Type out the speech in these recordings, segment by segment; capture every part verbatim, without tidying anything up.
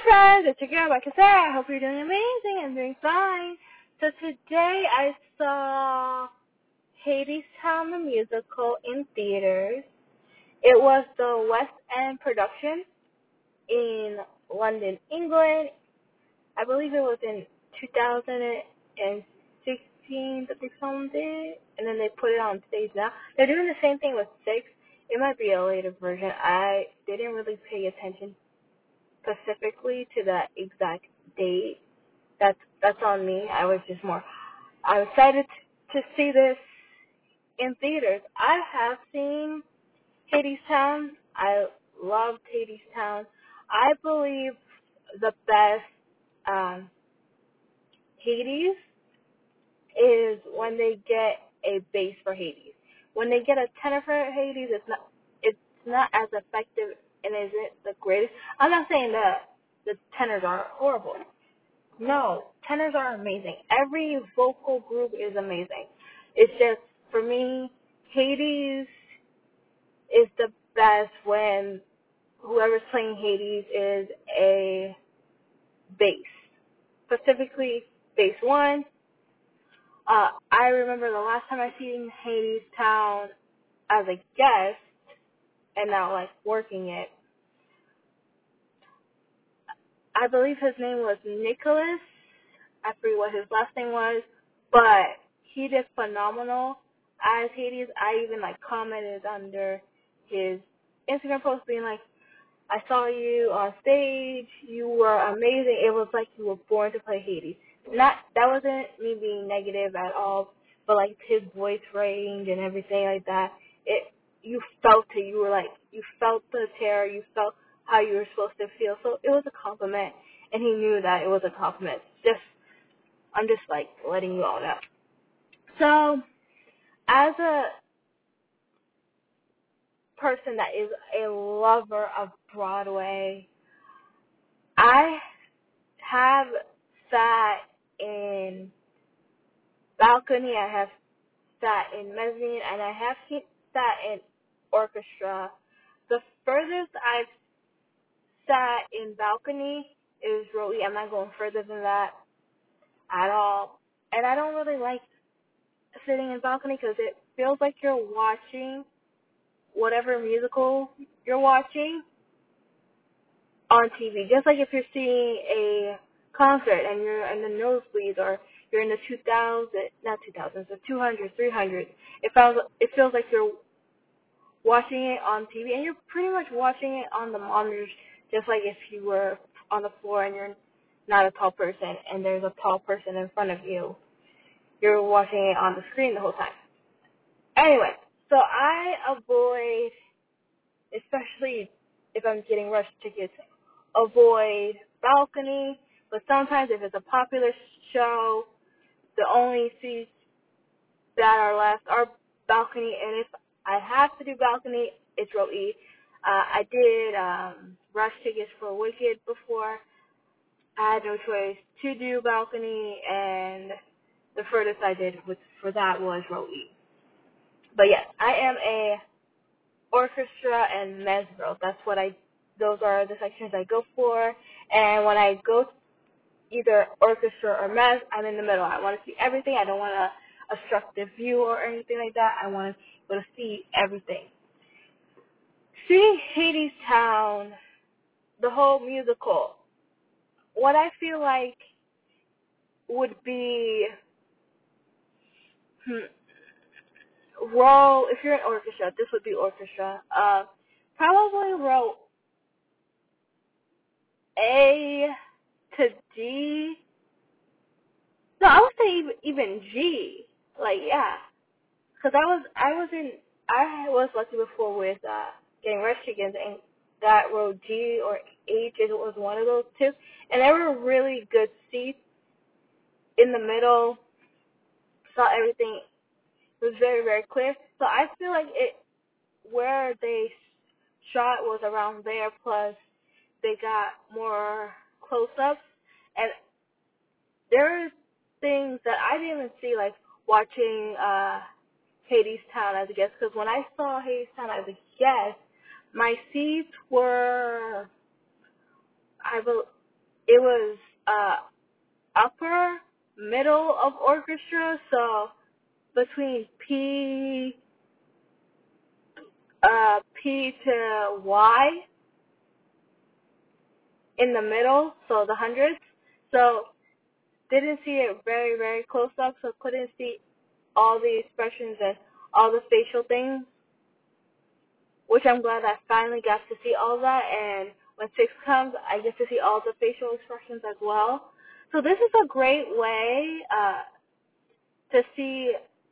friends, it's your girl, like I said. I hope you're doing amazing and doing fine. So today I saw Hadestown the musical in theaters. It was the West End production in London, England. I believe it was in two thousand sixteen that they filmed it, and then they put it on stage now. They're doing the same thing with Six. It might be a later version. I didn't really pay attention specifically to the exact date. That's that's on me. I was just more. I'm excited to see this in theaters. I have seen Hadestown. I loved Hadestown. I believe the best um, Hades is when they get a bass for Hades. When they get a tenor for Hades, it's not it's not as effective and isn't the greatest. I'm not saying that the tenors are horrible. No, tenors are amazing. Every vocal group is amazing. It's just, for me, Hades is the best when whoever's playing Hades is a bass. Specifically, bass one. Uh, I remember the last time I seen Hadestown as a guest, and now, like, working it. I believe his name was Nicholas. I forget what his last name was, but he did phenomenal as Hades. I even like commented under his Instagram post being like, I saw you on stage, you were amazing. It was like you were born to play Hades. Not that wasn't me being negative at all, but like his voice range and everything like that. It you felt it. You were like you felt the terror. You felt how you were supposed to feel. So it was a compliment, and he knew that it was a compliment. Just I'm just like letting you all know. So as a person that is a lover of Broadway, I have sat in balcony, I have sat in mezzanine, and I have sat in orchestra. The furthest I've sat in balcony is really, I'm not going further than that at all. And I don't really like sitting in balcony because it feels like you're watching whatever musical you're watching on T V. Just like if you're seeing a concert and you're in the nosebleeds or you're in the two thousand, not two thousands, the two hundreds, three hundreds. It feels, it feels like you're watching it on T V, and you're pretty much watching it on the monitors, just like if you were on the floor and you're not a tall person and there's a tall person in front of you. You're watching it on the screen the whole time. Anyway, so I avoid, especially if I'm getting rush tickets, avoid balcony, but sometimes if it's a popular show, the only seats that are left are balcony, and if I have to do balcony, it's row E. Uh, I did um, rush tickets for Wicked before. I had no choice to do balcony, and the furthest I did with, for that was row E. But yes, I am a orchestra and mezz girl. That's what I, those are the sections I go for. And when I go either orchestra or mezz, I'm in the middle. I want to see everything. I don't want to obstruct the view or anything like that. I want to be able to see everything. Seeing Hadestown, the whole musical, what I feel like would be hmm, row, if you're an orchestra, this would be orchestra, uh, probably row A to D. No, I would say even, even G. Like, yeah. Because I was, I was in, I was lucky before with uh, getting rush chickens and got row G or H, it was one of those two. And they were really good seats in the middle. Saw everything. It was very, very clear. So I feel like it, where they shot was around there, plus they got more close-ups. And there are things that I didn't even see, like watching uh, Hadestown as a guest, because when I saw Hadestown as a guest, my seats were, I believe, it was uh, upper middle of orchestra, so between P uh, P to Y in the middle, so the hundreds. So didn't see it very, very close up, so couldn't see all the expressions and all the facial things, which I'm glad I finally got to see all that. And when six comes, I get to see all the facial expressions as well. So this is a great way uh, to see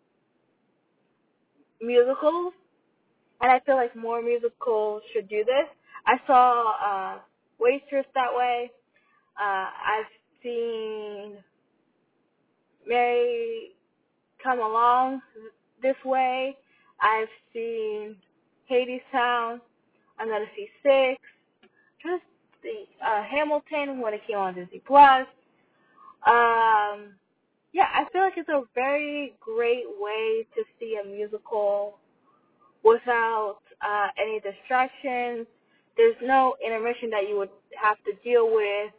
musicals, and I feel like more musicals should do this. I saw uh, Waitress that way. Uh, I've seen Mary Come Along this way. I've seen Hadestown. I'm gonna see Six. Just the uh, Hamilton when it came on Disney Plus. Um, yeah, I feel like it's a very great way to see a musical without uh, any distractions. There's no intermission that you would have to deal with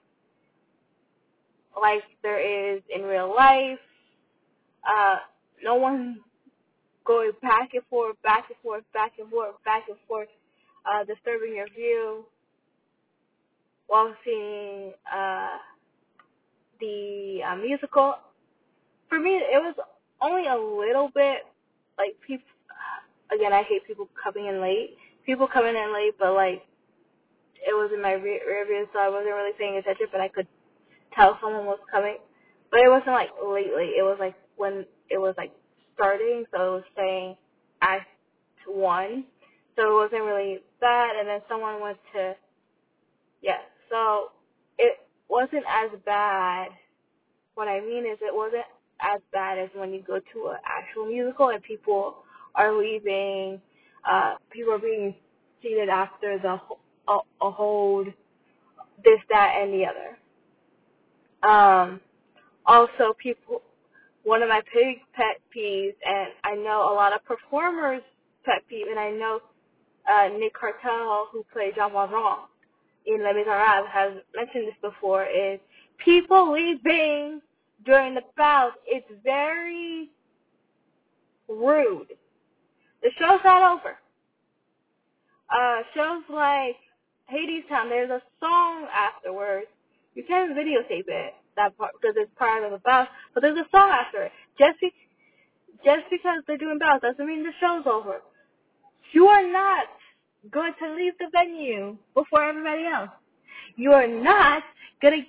like there is in real life. Uh, no one going back and forth, back and forth, back and forth, back and forth, uh, disturbing your view while seeing uh, the uh, musical. For me, it was only a little bit, like, people, again, I hate people coming in late. People coming in late, but, like, it was in my rear, rear view, so I wasn't really paying attention, but I could tell someone was coming. But it wasn't, like, lately. It was, like, when it was, like, starting, so it was saying Act one. So it wasn't really bad, and then someone went to, yeah, so it wasn't as bad. What I mean is it wasn't as bad as when you go to an actual musical and people are leaving, uh, people are being seated after the a, a hold, this, that, and the other. Um, also, people, one of my big pet peeves, and I know a lot of performers' pet peeve, and I know uh, Nick Cartel, who played Jean Valjean in Les Miserables, has mentioned this before, is people leaving during the bout. It's very rude. The show's not over. Uh, shows like Hadestown, there's a song afterwards. You can videotape it, that part, because it's part of the bout, but there's a song after it. Just, be, just because they're doing bouts doesn't mean the show's over. You are not going to leave the venue before everybody else. You are not going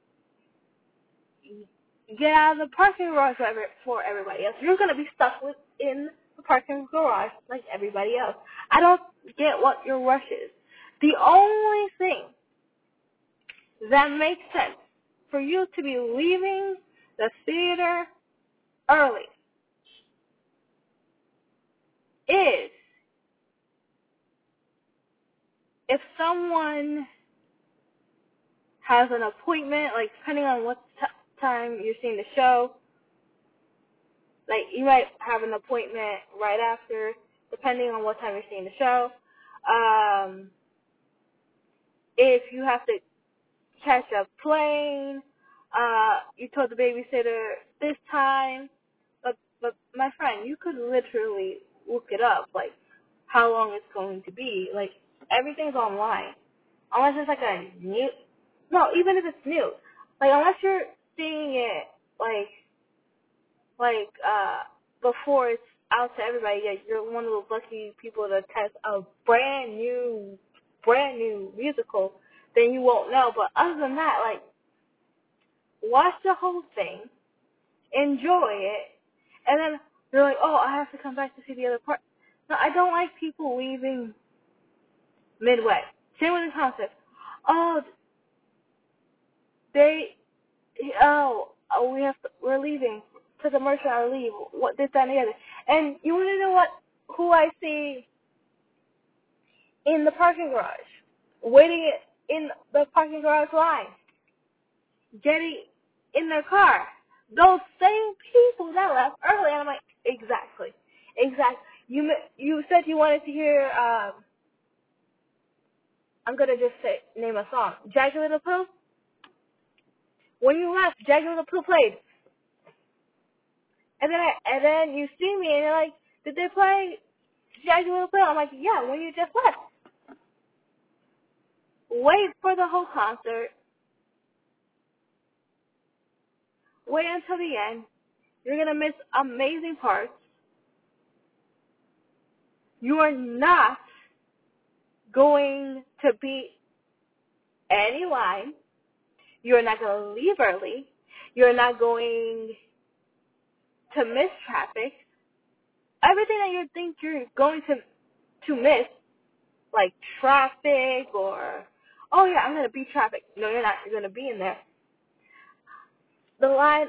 to get out of the parking garage for everybody else. You're going to be stuck within the parking garage like everybody else. I don't get what your rush is. The only thing that makes sense for you to be leaving the theater early is if someone has an appointment, like depending on what t- time you're seeing the show, like you might have an appointment right after, depending on what time you're seeing the show. Um, if you have to catch a plane, uh, you told the babysitter this time, but but my friend, you could literally look it up, like how long it's going to be. Like everything's online, unless it's like a new. No, even if it's new, like unless you're seeing it like like uh before it's out to everybody, yeah, you're one of those lucky people to test a brand new brand new musical, then you won't know. But other than that, like watch the whole thing, enjoy it, and then you're like, oh, I have to come back to see the other part. No, I don't like people leaving midway. Same with the concert. Oh, they oh, oh, we have to, we're leaving. To commercial, I leave. What this, that, and the other. And you want to know what? Who I see in the parking garage, waiting in the parking garage line, getting in their car. Those same people that left early. And I'm like, exactly, exactly. You you said you wanted to hear. Um, I'm gonna just say name a song. Jagged Little Pill. When you left, Jagged Little Pill played. And then I, and then you see me and you're like, did they play Jagged Little Pill? I'm like, yeah, when you just left. Wait for the whole concert. Wait until the end. You're going to miss amazing parts. You are not going to beat any line. You're not going to leave early. You're not going to miss traffic. Everything that you think you're going to to miss, like traffic or, oh yeah, I'm going to beat traffic. No, you're not. You're going to be in there. The line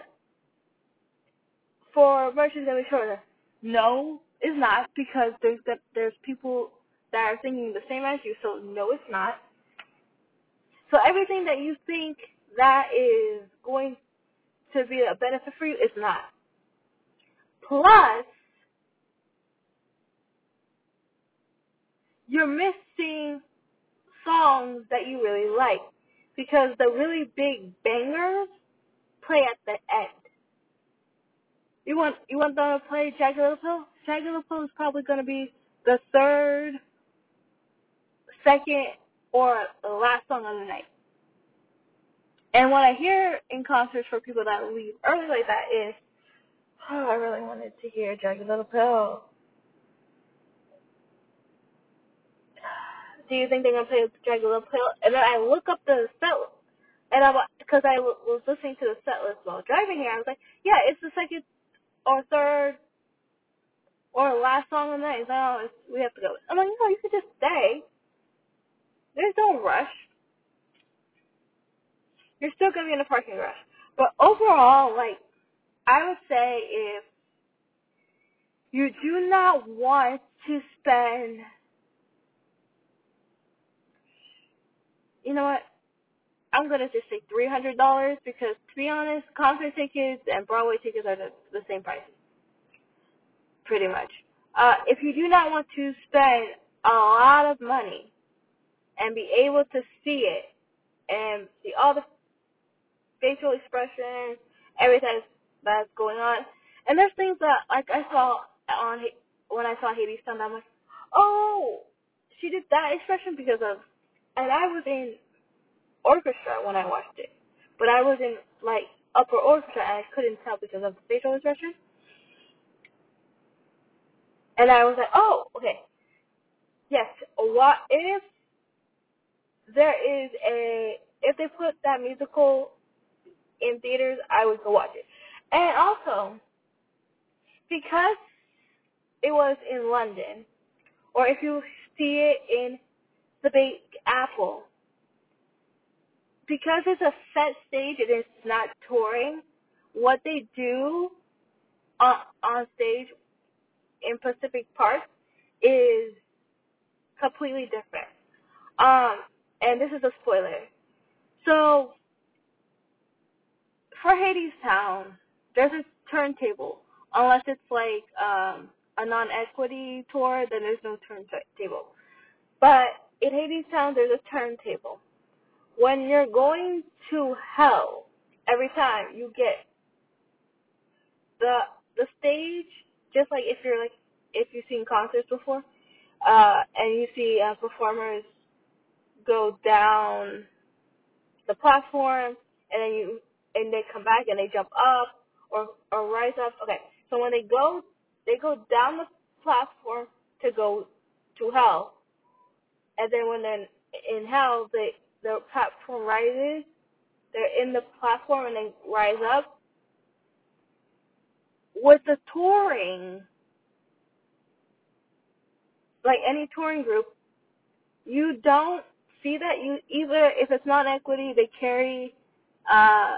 for merch is going to be shorter. No, it's not, because there's there's people that are singing the same as you, so no, it's not. So everything that you think that is going to be a benefit for you is not. Plus, you're missing songs that you really like, because the really big bangers play at the end. You want you want them to play Jagged Little Pill? Jagged Little Pill is probably going to be the third, second, or the last song of the night. And what I hear in concerts for people that leave early like that is, oh, I really wanted to hear Jagged Little Pill. Do you think they're going to play Jagged Little Pill? And then I look up the set list, and I, because I w- was listening to the set list while driving here, I was like, yeah, it's the second or third or last song of the night. So it's, we have to go. I'm like, no, you could just stay. There's no rush. You're still going to be in a parking rush. But overall, like, I would say if you do not want to spend, you know what, I'm going to just say three hundred dollars, because, to be honest, concert tickets and Broadway tickets are the, the same price, pretty much. Uh, if you do not want to spend a lot of money and be able to see it and see all the facial expressions, everything that's going on, and there's things that, like, I saw on, when I saw Hadestown, I'm like, oh, she did that expression because of, and I was in orchestra when I watched it, but I was in, like, upper orchestra, and I couldn't tell because of the facial expression, and I was like, oh, okay, yes, what if there is a, if they put that musical in theaters, I would go watch it. And also, because it was in London, or if you see it in the Big Apple, because it's a set stage and it's not touring, what they do on, on stage in Pacific Park is completely different. Um, and this is a spoiler. So, for Hadestown, there's a turntable. Unless it's like um, a non-equity tour, then there's no turntable. But in Hadestown, there's a turntable. When you're going to hell, every time you get the the stage, just like if you're like if you've seen concerts before, uh, and you see uh, performers go down the platform, and then you and they come back and they jump up or or rise up. Okay, so when they go they go down the platform to go to hell, and then when they're in hell, they the platform rises. They're in the platform and they rise up. With the touring, like any touring group, you don't see that. You either, if it's not equity, they carry uh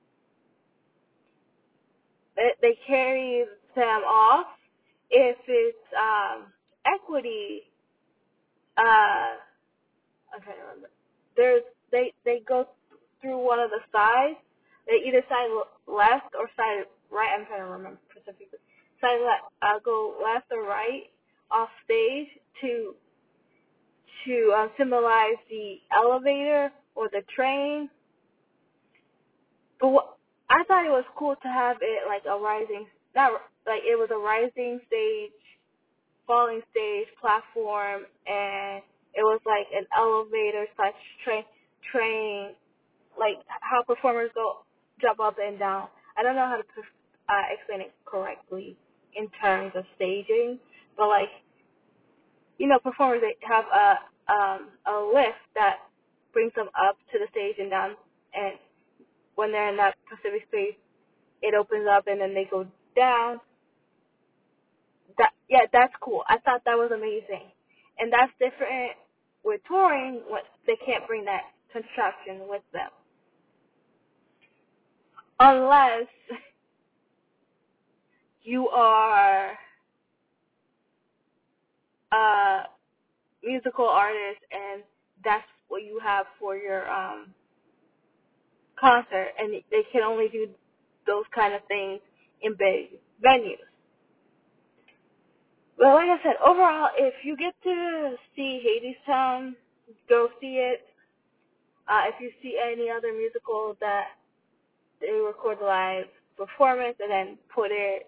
they, they carry them off. If it's um equity, uh I'm trying to remember. There's they they go through one of the sides. They either side left or side right. I'm trying to remember specifically. Side left, uh, go left or right off stage to to uh, symbolize the elevator or the train. But what, I thought it was cool to have it like a rising, not like it was a rising stage, falling stage platform, and it was like an elevator slash train, train, like how performers go jump up and down. I don't know how to uh, explain it correctly in terms of staging, but like you know, performers they have a um, a lift that brings them up to the stage and down, and when they're in that specific space, it opens up and then they go down. That yeah, that's cool. I thought that was amazing, and that's different with touring. What they can't bring that contraption with them unless you are a musical artist and that's what you have for your um concert, and they can only do those kind of things in big venues. But like I said, overall, if you get to see Hadestown, go see it. Uh, if you see any other musical that they record live performance and then put it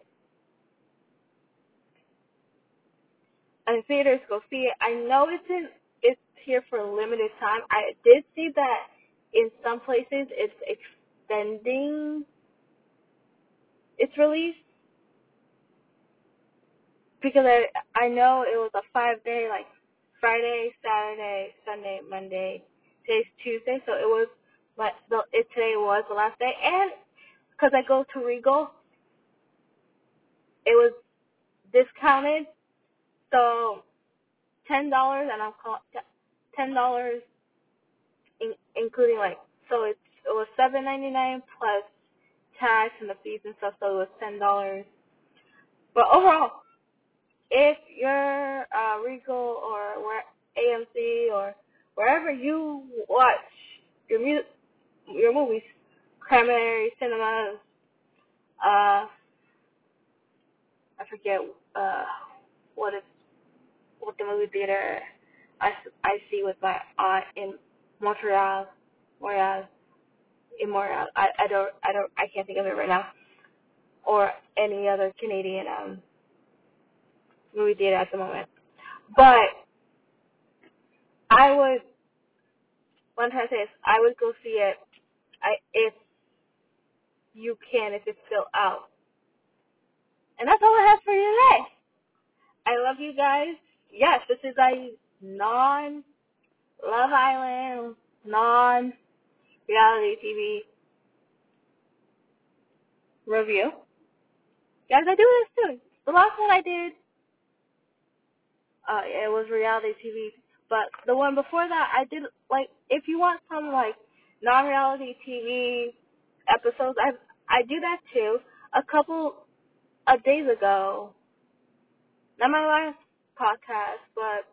in theaters, go see it. I know it's in it's here for a limited time. I did see that in some places it's extending its release because I I know it was a five day like Friday, Saturday, Sunday, Monday. Today's Tuesday, so it was but the it today was the last day, and because I go to Regal, it was discounted, so ten dollars, and I'm call ten dollars in, including like so it's it was seven ninety nine plus tax and the fees and stuff, so it was ten dollars. But overall, if you're uh, Regal or where A M C or wherever you watch your music, your movies, Cranberry Cinemas, uh, I forget uh, what it's what the movie theater I, I see with my aunt in Montreal, Montreal, in Montreal. I, I don't I don't I can't think of it right now, or any other Canadian um movie theater at the moment. But I would one time say this, I would go see it. I if you can if it's still out. And that's all I have for you today. I love you guys. Yes, this is a non Love Island, non reality T V review. Guys, I do this too. The last one I did, uh, it was reality T V. But the one before that, I did, like, if you want some, like, non-reality T V episodes, I I do that too. A couple of days ago, not my last podcast, but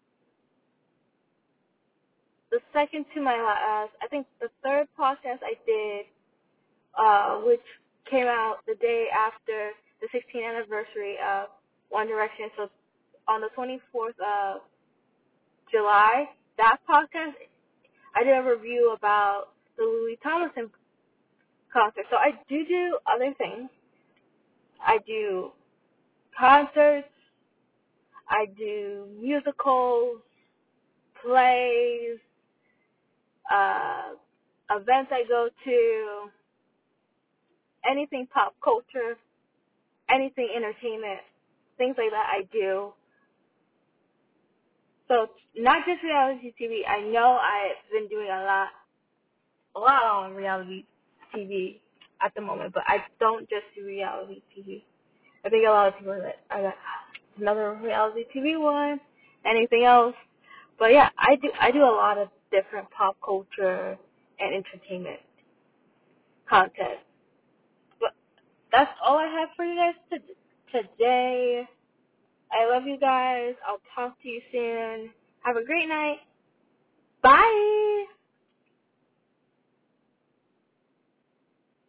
the second to my last, I think the third podcast I did, uh, which came out the day after the sixteenth anniversary of One Direction. So on the twenty-fourth of July, that podcast, I did a review about the Louis Tomlinson concert. So I do do other things. I do concerts. I do musicals, plays, uh, events I go to, anything pop culture, anything entertainment, things like that I do. So not just reality T V. I know I've been doing a lot, a lot on reality T V at the moment, but I don't just do reality T V. I think a lot of people are like, I got another reality T V one, anything else. But yeah, I do I do a lot of different pop culture and entertainment content. But that's all I have for you guys to, today. I love you guys. I'll talk to you soon. Have a great night. Bye.